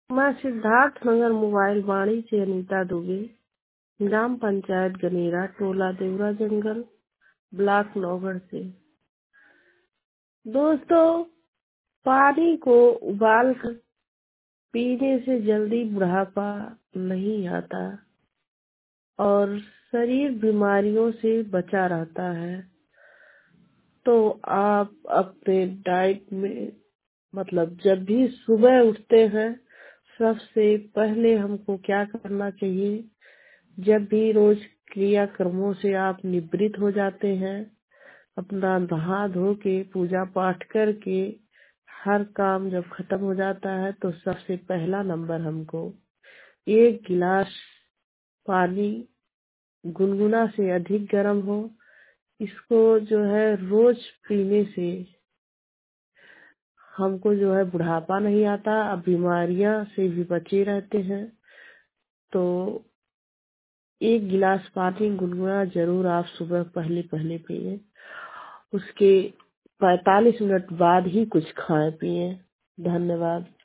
मैं सिद्धार्थ नगर मोबाइल वाणी से अनीता दुबे, ग्राम पंचायत गनेरा, टोला देवरा जंगल, ब्लॉक नौगढ़ से। दोस्तों, पानी को उबाल कर पीने से जल्दी बुढ़ापा नहीं आता और शरीर बीमारियों से बचा रहता है। तो आप अपने डाइट में जब भी सुबह उठते हैं, सबसे पहले हमको क्या करना चाहिए? जब भी रोज क्रियाक्रमों से आप निवृत्त हो जाते हैं, अपना नहा धो के पूजा पाठ करके हर काम जब खत्म हो जाता है, तो सबसे पहला नंबर हमको 1 गिलास पानी गुनगुना से अधिक गर्म हो, इसको जो है रोज पीने से हमको जो है बुढ़ापा नहीं आता, अब बीमारियां से भी बचे रहते हैं। तो 1 गिलास पानी गुनगुना जरूर आप सुबह पहले पहले पिए। उसके 45 मिनट बाद ही कुछ खाएं पिए। धन्यवाद।